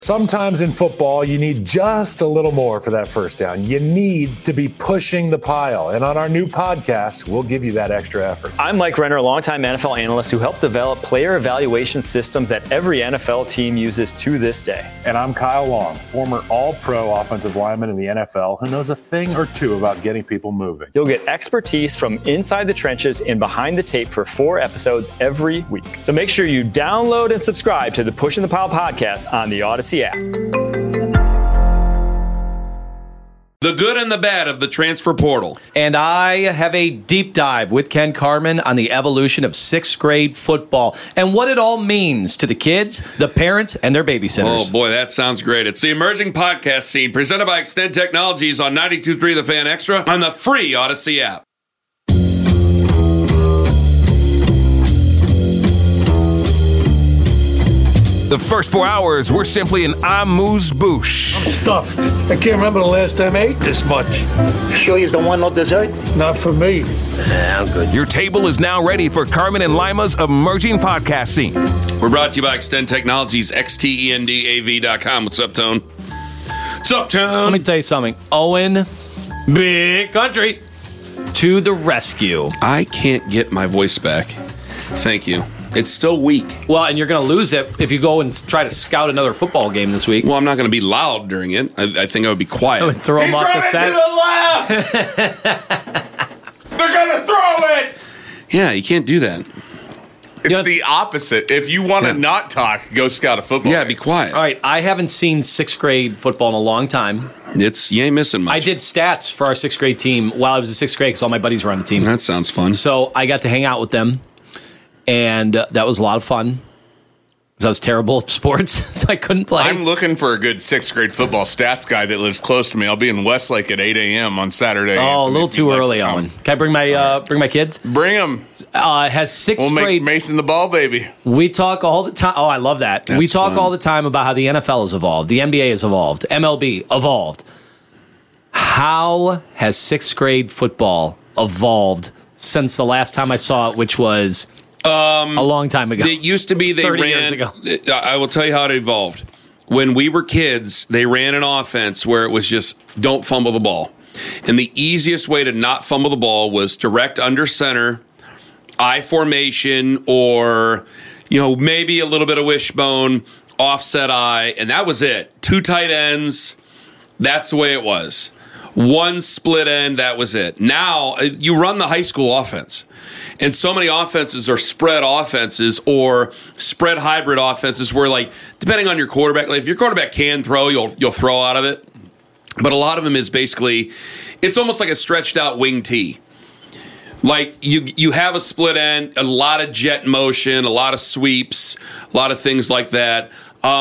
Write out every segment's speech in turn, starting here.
Sometimes in football, you need just a little more for that first down. You need to be pushing the pile. And on our new podcast, we'll give you that extra effort. I'm Mike Renner, a longtime NFL analyst who helped develop player evaluation systems that every NFL team uses to this day. And I'm Kyle Long, former all-pro offensive lineman in the NFL who knows a thing or two about getting people moving. You'll get expertise from inside the trenches and behind the tape for 4 episodes every week. So make sure you download and subscribe to the Pushing the Pile podcast on the Odyssey app. The good and the bad of the transfer portal. And I have a deep dive with Ken Carman on the evolution of 6th grade football and what it all means to the kids, the parents, and their babysitters. Oh, boy, that sounds great. It's the emerging podcast scene presented by Extend Technologies on 92.3 The Fan Extra on the free Odyssey app. The first 4 hours were simply an amuse-bouche. I'm stuffed. I can't remember the last time I ate this much. Sure you don't want no dessert? Not for me. I'm good. Your table is now ready for Carmen and Lima's emerging podcast scene. We're brought to you by Extend Technologies, xtendav.com. What's up, Tone? What's up, Tone? Let me tell you something. Owen, big country, to the rescue. I can't get my voice back. Thank you. It's still weak. Well, and you're going to lose it if you go and try to scout another football game this week. Well, I'm not going to be loud during it. I think I would be quiet. I would throw him off the set. to the left! They're going to throw it! Yeah, you can't do that. It's the opposite. If you want to not talk, go scout a football Yeah, game. be quiet. All right, I haven't seen 6th grade football in a long time. You ain't missing much. I did stats for our 6th grade team while I was in 6th grade because all my buddies were on the team. That sounds fun. So I got to hang out with them. And that was a lot of fun because I was terrible at sports, so I couldn't play. I'm looking for a good 6th grade football stats guy that lives close to me. I'll be in Westlake at 8 a.m. on Saturday. Oh, a little too early, Owen. Can I bring my kids? Bring them. Has 6th We'll grade. make Mason the ball baby. We talk all the time. Oh, I love that. We talk fun. all the time about how the NFL has evolved, the NBA has evolved, MLB evolved. How has 6th grade football evolved since the last time I saw it, which was a long time ago? It used to be they 30 ran. years ago. I will tell you how it evolved. When we were kids, they ran an offense where it was just don't fumble the ball. And the easiest way to not fumble the ball was direct under center, I formation, or maybe a little bit of wishbone, offset I, and that was it. 2 tight ends. That's the way it was. 1 split end, that was it. Now, you run the high school offense. And so many offenses are spread offenses or spread hybrid offenses where, depending on your quarterback, if your quarterback can throw, you'll throw out of it. But a lot of them is basically, it's almost like a stretched out wing tee. Like you have a split end, a lot of jet motion, a lot of sweeps, a lot of things like that.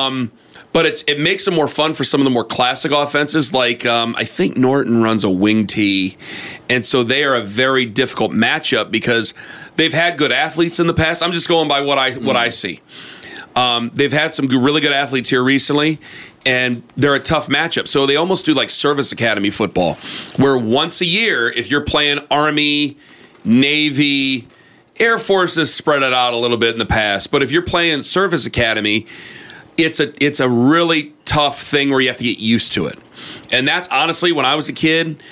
But it makes it more fun for some of the more classic offenses. I think Norton runs a wing tee, and so they are a very difficult matchup because they've had good athletes in the past. I'm just going by what I see. They've had some really good athletes here recently, and they're a tough matchup. So they almost do like service academy football, where once a year, if you're playing Army, Navy, Air Force has spread it out a little bit in the past, but if you're playing service academy, it's a really tough thing where you have to get used to it. And that's honestly, when I was a kid,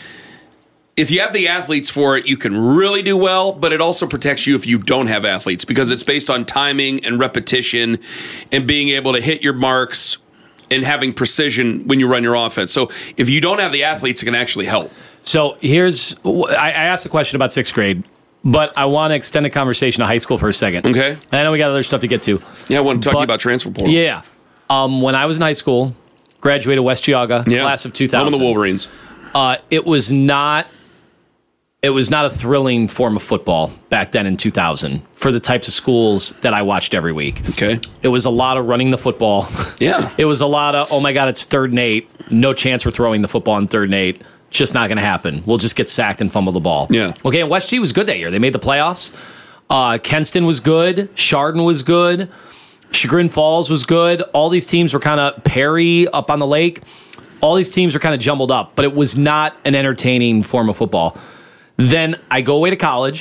if you have the athletes for it, you can really do well, but it also protects you if you don't have athletes because it's based on timing and repetition and being able to hit your marks and having precision when you run your offense. So if you don't have the athletes, it can actually help. So I asked a question about 6th grade, but I want to extend the conversation to high school for a second. Okay. And I know we got other stuff to get to. Yeah, I want to talk to you about transfer portal. Yeah. When I was in high school, graduated West Geauga, class of 2000. Home of the Wolverines. It was not a thrilling form of football back then in 2000 for the types of schools that I watched every week. Okay. It was a lot of running the football. Yeah. It was a lot of, oh my God, it's 3rd and 8. No chance we're throwing the football on 3rd and 8. Just not going to happen. We'll just get sacked and fumble the ball. Yeah. Okay, and West G was good that year. They made the playoffs. Kenston was good. Chardon was good. Chagrin Falls was good. All these teams were kind of Perry up on the lake. All these teams were kind of jumbled up, but it was not an entertaining form of football. Then I go away to college.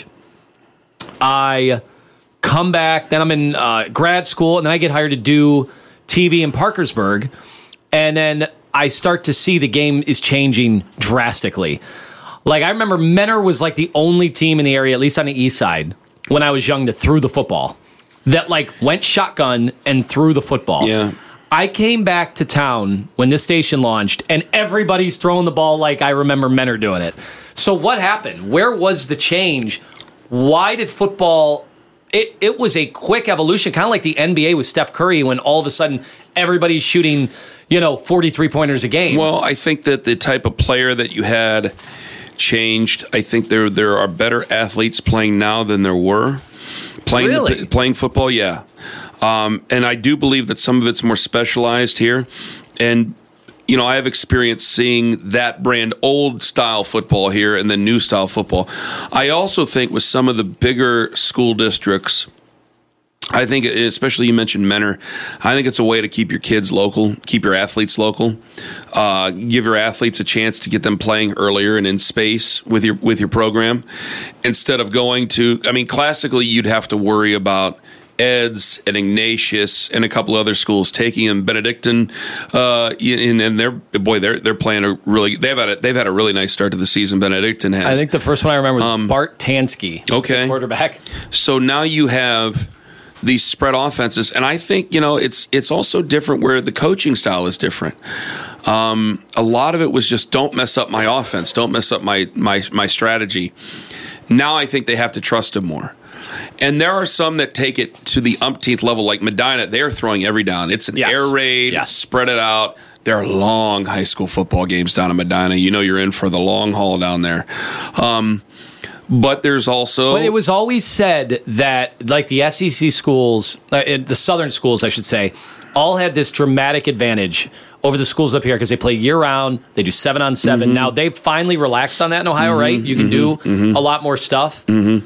I come back. Then I'm in grad school, and then I get hired to do TV in Parkersburg. And then I start to see the game is changing drastically. Like, I remember Menor was like the only team in the area, at least on the east side, when I was young, that threw the football. That like went shotgun and threw the football. Yeah. I came back to town when this station launched, and everybody's throwing the ball like I remember Menor doing it. So what happened? Where was the change? Why did football... It was a quick evolution, kind of like the NBA with Steph Curry, when all of a sudden everybody's shooting, 43-pointers a game. Well, I think that the type of player that you had changed. I think there are better athletes playing now than there were. Playing football, yeah. And I do believe that some of it's more specialized here. And, I have experience seeing that brand old style football here and then new style football. I also think with some of the bigger school districts, I think, especially you mentioned Menor, I think it's a way to keep your kids local, keep your athletes local, give your athletes a chance to get them playing earlier and in space with your program, instead of going to. I mean, classically, you'd have to worry about Eds and Ignatius and a couple other schools taking them. Benedictine, and they're playing a really. They've had a really nice start to the season. Benedictine has. I think the first one I remember was Bart Tansky, okay, quarterback. So now you have these spread offenses, and I think it's also different where the coaching style is different. A lot of it was just don't mess up my offense, don't mess up my strategy. Now I think they have to trust him more. And there are some that take it to the umpteenth level, like Medina. They're throwing every down. It's an air raid, spread it out. There are long high school football games down in Medina. You're in for the long haul down there. But there's also... But it was always said that, like, the SEC schools, the southern schools, I should say, all had this dramatic advantage over the schools up here because they play year-round. They do 7-on-7. Mm-hmm. Now, they've finally relaxed on that in Ohio, right? You can do a lot more stuff.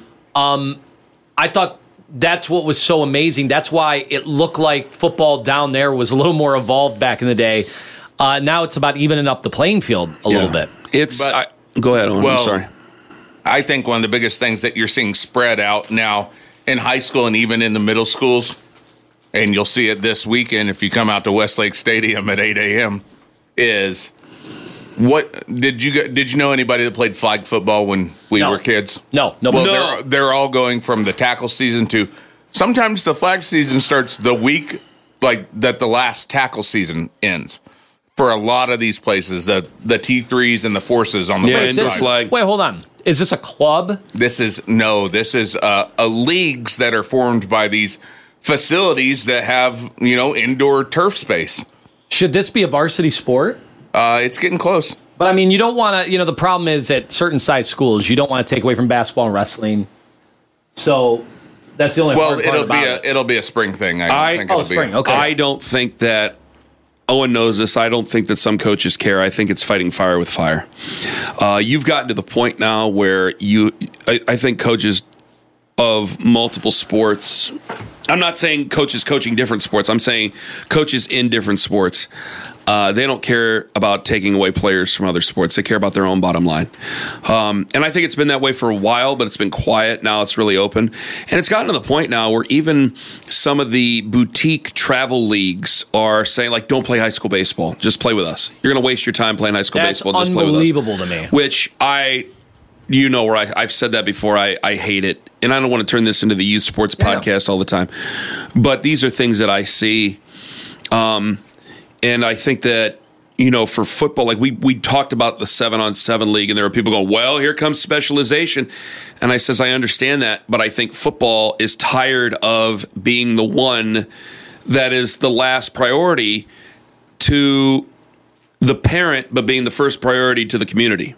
I thought that's what was so amazing. That's why it looked like football down there was a little more evolved back in the day. Now it's about evening up the playing field a little bit. Go ahead, Owen. I'm sorry. I think one of the biggest things that you're seeing spread out now in high school and even in the middle schools, and you'll see it this weekend if you come out to Westlake Stadium at 8 a.m., is what did you know anybody that played flag football when we were kids? No. Well, they're all going from the tackle season to sometimes the flag season starts the week like that the last tackle season ends. For a lot of these places, the T3s and the forces on the west side. Wait, hold on. Is this a club? This is leagues that are formed by these facilities that have, indoor turf space. Should this be a varsity sport? It's getting close. But, I mean, you don't want to, the problem is at certain size schools, you don't want to take away from basketball and wrestling. So that's the only hard part about it. It'll be a spring thing. Spring, okay. I don't think that Owen knows this. I don't think that some coaches care. I think it's fighting fire with fire. You've gotten to the point now where I think coaches of multiple sports, I'm not saying coaches coaching different sports, I'm saying coaches in different sports, they don't care about taking away players from other sports. They care about their own bottom line. And I think it's been that way for a while, but it's been quiet. Now it's really open. And it's gotten to the point now where even some of the boutique travel leagues are saying, like, don't play high school baseball. Just play with us. You're going to waste your time playing high school baseball. Just play with us. That's unbelievable to me. Which where I've said that before. I hate it. And I don't want to turn this into the youth sports podcast all the time. But these are things that I see. And I think that, for football, like we talked about the 7-on-7 league, and there were people going, well, here comes specialization. And I says, I understand that, but I think football is tired of being the one that is the last priority to the parent, but being the first priority to the community.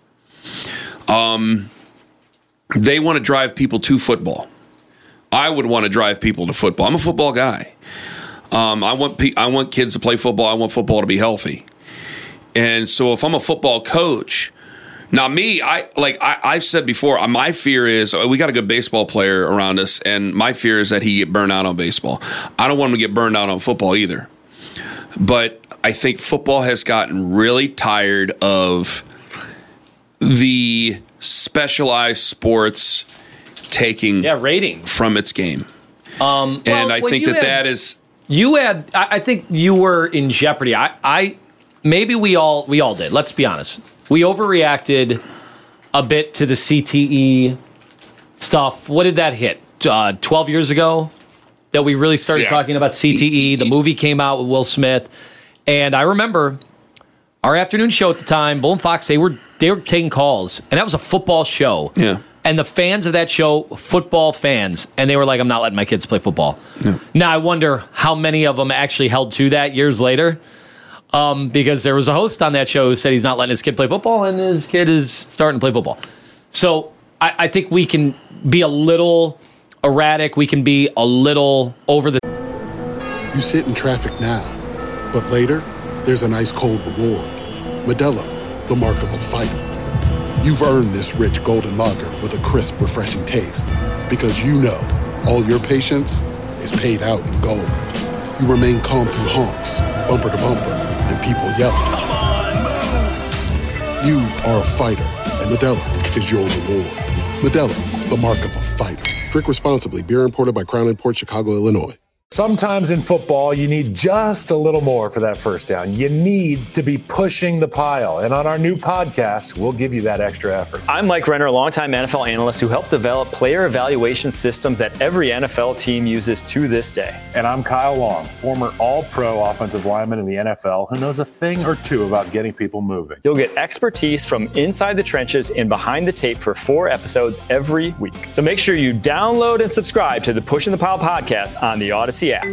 They want to drive people to football. I would want to drive people to football. I'm a football guy. I want kids to play football. I want football to be healthy. And so if I'm a football coach, now me, I've said before, my fear is we got a good baseball player around us, and my fear is that he get burned out on baseball. I don't want him to get burned out on football either. But I think football has gotten really tired of the specialized sports taking rating from its game. And I think that is You had, I think you were in jeopardy. Maybe we all did. Let's be honest. We overreacted a bit to the CTE stuff. What did that hit? 12 years ago that we really started talking about CTE. The movie came out with Will Smith. And I remember our afternoon show at the time, Bull and Fox, they were taking calls. And that was a football show. Yeah. And the fans of that show, football fans, and they were like, I'm not letting my kids play football. Yeah. Now, I wonder how many of them actually held to that years later, because there was a host on that show who said he's not letting his kid play football, and his kid is starting to play football. So I think we can be a little erratic. We can be a little over the... You sit in traffic now, but later, there's an ice-cold reward. Modelo, the mark of a fighter. You've earned this rich golden lager with a crisp, refreshing taste. Because you know, all your patience is paid out in gold. You remain calm through honks, bumper to bumper, and people yelling. Come on, move! You are a fighter, and Modelo is your reward. Modelo, the mark of a fighter. Drink responsibly. Beer imported by Crown Imports, Chicago, Illinois. Sometimes in football, you need just a little more for that first down. You need to be pushing the pile. And on our new podcast, we'll give you that extra effort. I'm Mike Renner, a longtime NFL analyst who helped develop player evaluation systems that every NFL team uses to this day. And I'm Kyle Long, former all-pro offensive lineman in the NFL who knows a thing or two about getting people moving. You'll get expertise from inside the trenches and behind the tape for 4 episodes every week. So make sure you download and subscribe to the Pushing the Pile podcast on the Odyssey app.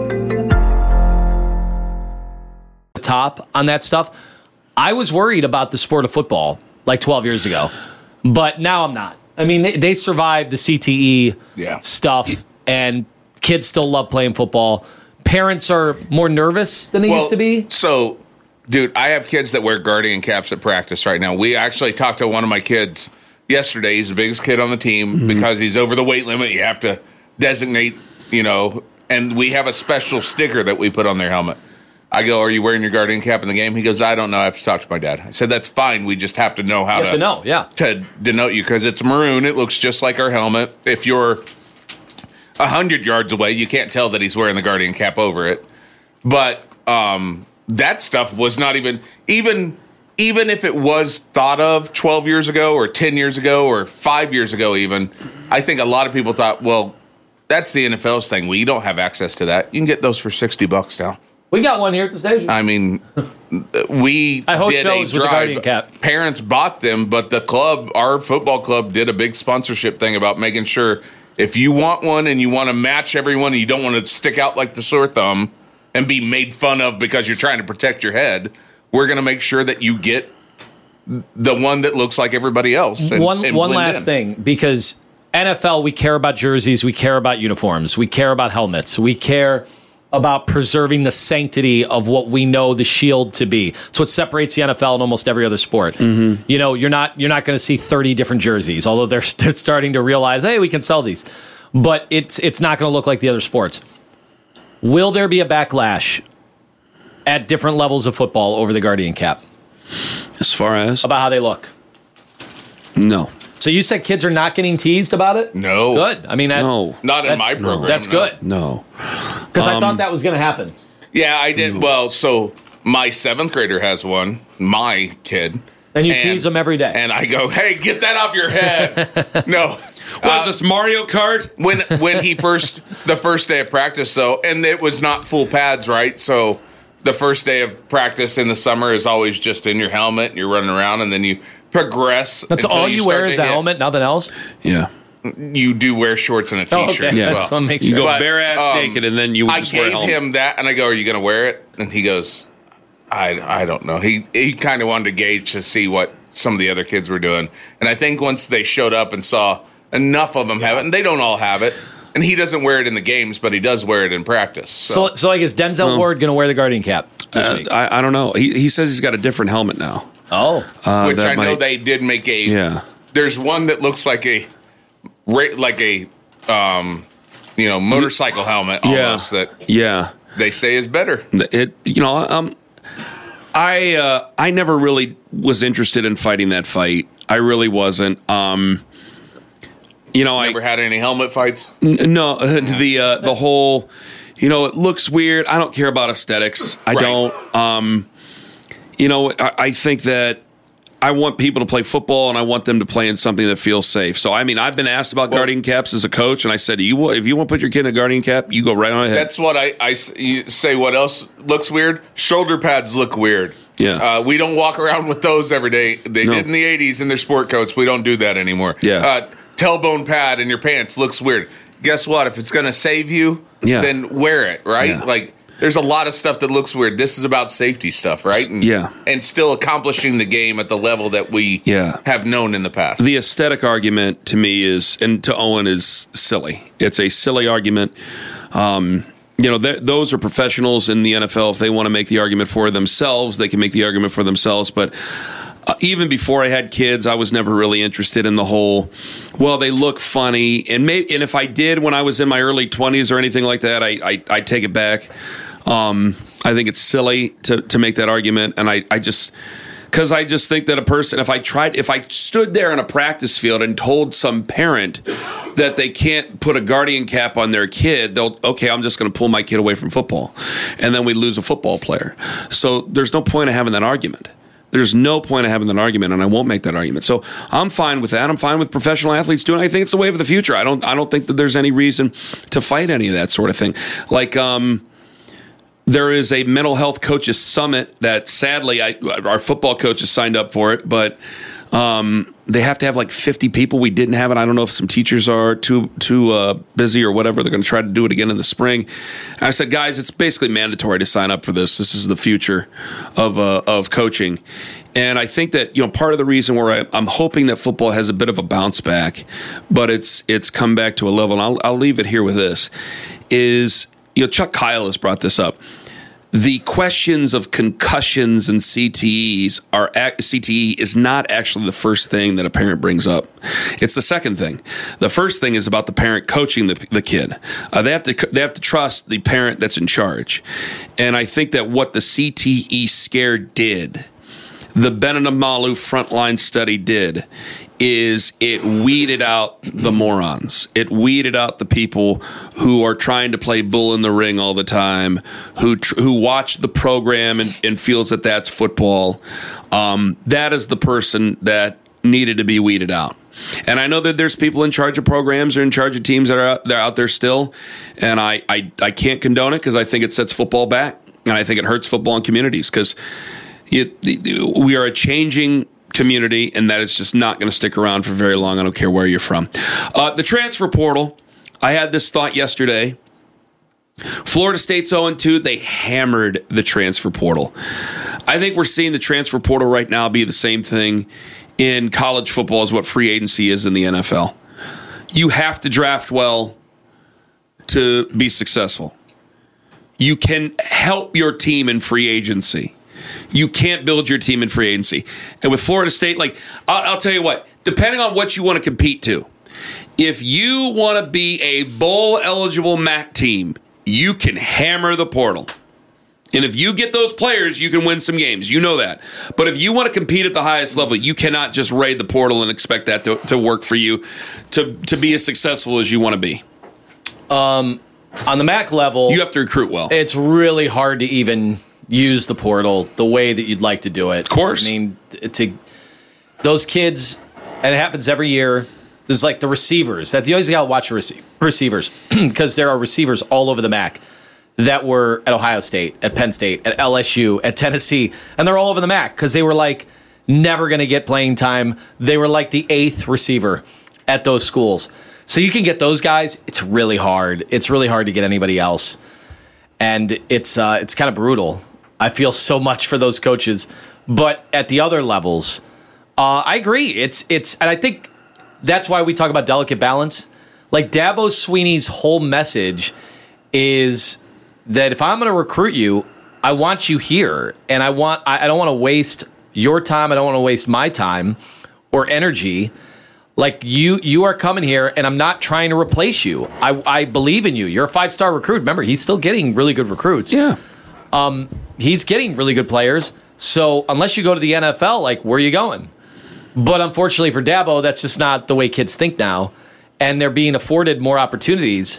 Top on that stuff. I was worried about the sport of football like 12 years ago, but now I'm not. I mean, they survived the CTE stuff, and kids still love playing football. Parents are more nervous than they used to be. So, dude, I have kids that wear Guardian caps at practice right now. We actually talked to one of my kids yesterday. He's the biggest kid on the team because he's over the weight limit. You have to designate, and we have a special sticker that we put on their helmet. I go, are you wearing your Guardian cap in the game? He goes, I don't know. I have to talk to my dad. I said, that's fine. We just have to know how to denote you because it's maroon. It looks just like our helmet. If you're 100 yards away, you can't tell that he's wearing the Guardian cap over it. But that stuff was not even if it was thought of 12 years ago or 10 years ago or 5 years ago even, I think a lot of people thought, well, that's the NFL's thing. We don't have access to that. You can get those for $60 now. We got one here at the station. I mean, I host did shows a drive. With the Guardian cap. Parents bought them, but the club, our football club, did a big sponsorship thing about making sure if you want one and you want to match everyone and you don't want to stick out like the sore thumb and be made fun of because you're trying to protect your head, we're going to make sure that you get the one that looks like everybody else. And one last thing, because NFL, we care about jerseys, we care about uniforms, we care about helmets, we care about preserving the sanctity of what we know the shield to be. It's what separates the NFL and almost every other sport. Mm-hmm. You're not going to see 30 different jerseys, although they're starting to realize, hey, we can sell these. But it's not going to look like the other sports. Will there be a backlash at different levels of football over the Guardian cap? As far as? About how they look? No. So you said kids are not getting teased about it? No. Good. I mean, no. Not in my program. That's good. No. Because I thought that was going to happen. Yeah, I did. Well, so my 7th grader has one, my kid. And you tease them every day. And I go, hey, get that off your head. No. What is this, Mario Kart? When he the first day of practice, though, and it was not full pads, right? So the first day of practice in the summer is always just in your helmet, and you're running around, and then you progress. That's all you wear is a helmet, nothing else? Yeah. You do wear shorts and a T-shirt as well. You go bare ass naked, and then you just wear a helmet. I gave him that, and I go, are you going to wear it? And he goes, I don't know. He kind of wanted to gauge to see what some of the other kids were doing. And I think once they showed up and saw enough of them have it, and they don't all have it, and he doesn't wear it in the games, but he does wear it in practice. So like, is Denzel Ward going to wear the Guardian cap this week? I don't know. He says he's got a different helmet now. Oh. Which I know they did make a... Yeah. There's one that looks like a motorcycle helmet almost that they say is better. I never really was interested in fighting that fight. I really wasn't. Never had any helmet fights? No, the whole, it looks weird. I don't care about aesthetics. I don't. I think that I want people to play football, and I want them to play in something that feels safe. So, I've been asked about guardian caps as a coach, and I said, if you want to put your kid in a guardian cap, you go right on ahead. That's what I say. What else looks weird? Shoulder pads look weird. Yeah. We don't walk around with those every day. They did in the 80s in their sport coats. We don't do that anymore. Yeah. Tailbone pad in your pants looks weird. Guess what? If it's going to save you, then wear it, right? Yeah. Like, there's a lot of stuff that looks weird. This is about safety stuff, right? And still accomplishing the game at the level that we have known in the past. The aesthetic argument to me and to Owen is silly. It's a silly argument. Those are professionals in the NFL. If they want to make the argument for themselves, they can make the argument for themselves. But even before I had kids, I was never really interested in the whole, they look funny. And if I did when I was in my early 20s or anything like that, I take it back. I think it's silly to make that argument, and I just think that a person, if I stood there in a practice field and told some parent that they can't put a guardian cap on their kid, I'm just going to pull my kid away from football, and then we lose a football player. So there's no point of having that argument. There's no point of having that argument, and I won't make that argument. So I'm fine with that. I'm fine with professional athletes doing it. I think it's the wave of the future. I don't think that there's any reason to fight any of that sort of thing. Like, there is a mental health coaches summit that sadly our football coaches signed up for it, but they have to have like 50 people. We didn't have it. I don't know if some teachers are too busy or whatever. They're going to try to do it again in the spring. And I said, guys, it's basically mandatory to sign up for this. This is the future of coaching. And I think that part of the reason where I'm hoping that football has a bit of a bounce back, but it's come back to a level. And I'll leave it here with this: is Chuck Kyle has brought this up. The questions of concussions and CTE is not actually the first thing that a parent brings up. It's the second thing. The first thing is about the parent coaching the kid. They have to trust the parent that's in charge. And I think that what the CTE scare did, the Benenamalu frontline study did, is it weeded out the morons. It weeded out the people who are trying to play bull in the ring all the time, who watch the program and feels that that's football. That is the person that needed to be weeded out. And I know that there's people in charge of programs or in charge of teams that are out there still, and I can't condone it because I think it sets football back, and I think it hurts football and communities because we are a changing community, and that is just not going to stick around for very long. I don't care where you're from. The transfer portal, I had this thought yesterday. Florida State's 0-2. They hammered the transfer portal. I think we're seeing the transfer portal right now be the same thing in college football as what free agency is in the NFL. You have to draft well to be successful. You can help your team in free agency. You can't build your team in free agency. And with Florida State, I'll tell you what, depending on what you want to compete to, if you want to be a bowl-eligible MAC team, you can hammer the portal. And if you get those players, you can win some games. You know that. But if you want to compete at the highest level, you cannot just raid the portal and expect that to work for you to be as successful as you want to be. On the MAC level, you have to recruit well. It's really hard to even use the portal the way that you'd like to do it. Of course. I mean, those kids, and it happens every year, there's like the receivers. You always got to watch receivers because there are receivers all over the MAC that were at Ohio State, at Penn State, at LSU, at Tennessee, and they're all over the MAC because they were like never going to get playing time. They were like the 8th receiver at those schools. So you can get those guys. It's really hard. It's really hard to get anybody else. And it's kind of brutal. I feel so much for those coaches, but at the other levels, I agree. It's, and I think that's why we talk about delicate balance. Like Dabo Swinney's whole message is that if I'm going to recruit you, I want you here, and I don't want to waste your time. I don't want to waste my time or energy. Like you are coming here, and I'm not trying to replace you. I believe in you. You're a 5-star recruit. Remember, he's still getting really good recruits. Yeah. He's getting really good players. So unless you go to the NFL, like, where are you going? But unfortunately for Dabo, that's just not the way kids think now. And they're being afforded more opportunities.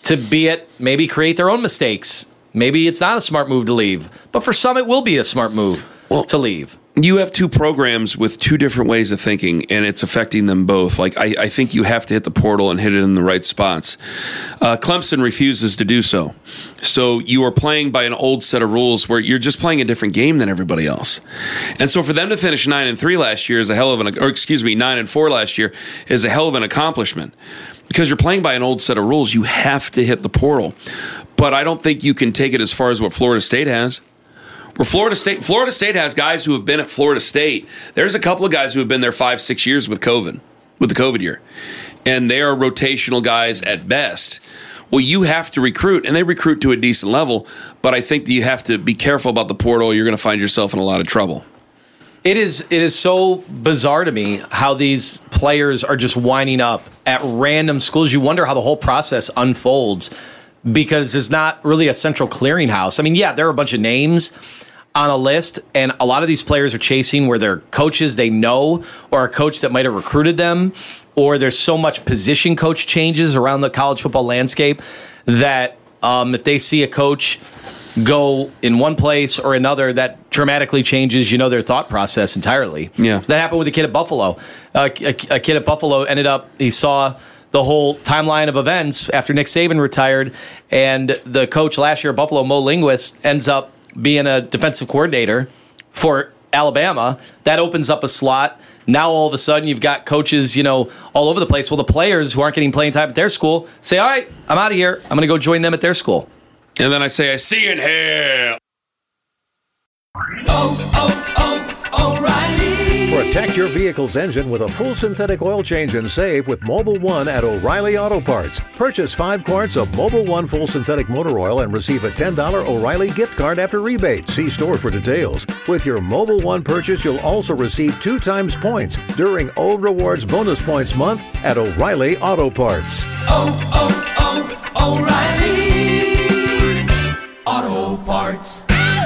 to be it, maybe create their own mistakes. Maybe it's not a smart move to leave, but for some it will be a smart move to leave. You have two programs with two different ways of thinking, and it's affecting them both. Like, I think you have to hit the portal and hit it in the right spots. Clemson refuses to do so. So you are playing by an old set of rules where you're just playing a different game than everybody else. And so for them to finish 9-3 last year is a hell of 9-4 last year is a hell of an accomplishment. Because you're playing by an old set of rules, you have to hit the portal. But I don't think you can take it as far as what Florida State has. Where Florida State has guys who have been at Florida State. There's a couple of guys who have been there 5-6 years with the COVID year. And they are rotational guys at best. Well, you have to recruit, and they recruit to a decent level, but I think that you have to be careful about the portal. You're going to find yourself in a lot of trouble. It is so bizarre to me how these players are just winding up at random schools. You wonder how the whole process unfolds because there's not really a central clearinghouse. I mean, yeah, there are a bunch of names on a list, and a lot of these players are chasing where they're coaches they know or a coach that might have recruited them, or there's so much position coach changes around the college football landscape that if they see a coach go in one place or another, that dramatically changes, their thought process entirely. Yeah. That happened with a kid at Buffalo. A kid at Buffalo he saw the whole timeline of events after Nick Saban retired, and the coach last year at Buffalo, Mo Linguist, ends up being a defensive coordinator for Alabama. That opens up a slot. Now all of a sudden you've got coaches, all over the place. Well, the players who aren't getting playing time at their school say, all right, I'm out of here. I'm going to go join them at their school. And then I say, I see you in hell. O'Reilly. Protect your vehicle's engine with a full synthetic oil change and save with Mobil 1 at O'Reilly Auto Parts. Purchase 5 quarts of Mobil 1 full synthetic motor oil and receive a $10 O'Reilly gift card after rebate. See store for details. With your Mobil 1 purchase, you'll also receive 2 times points during Old Rewards Bonus Points Month at O'Reilly Auto Parts. O'Reilly Auto Parts.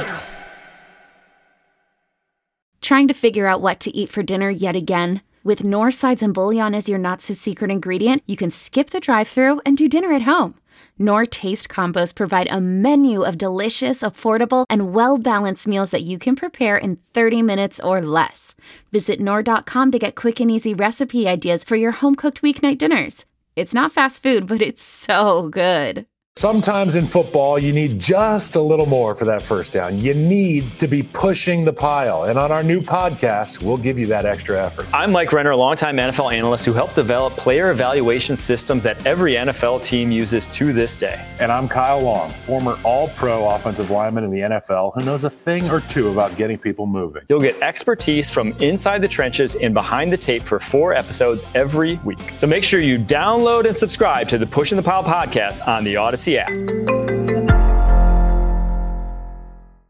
Trying to figure out what to eat for dinner yet again? With Knorr sides and bouillon as your not-so-secret ingredient, you can skip the drive-thru and do dinner at home. Knorr Taste Combos provide a menu of delicious, affordable, and well-balanced meals that you can prepare in 30 minutes or less. Visit Knorr.com to get quick and easy recipe ideas for your home-cooked weeknight dinners. It's not fast food, but it's so good. Sometimes in football, you need just a little more for that first down. You need to be pushing the pile. And on our new podcast, we'll give you that extra effort. I'm Mike Renner, a longtime NFL analyst who helped develop player evaluation systems that every NFL team uses to this day. And I'm Kyle Long, former all-pro offensive lineman in the NFL who knows a thing or two about getting people moving. You'll get expertise from inside the trenches and behind the tape for 4 episodes every week. So make sure you download and subscribe to the Pushing the Pile podcast on the Odyssey app.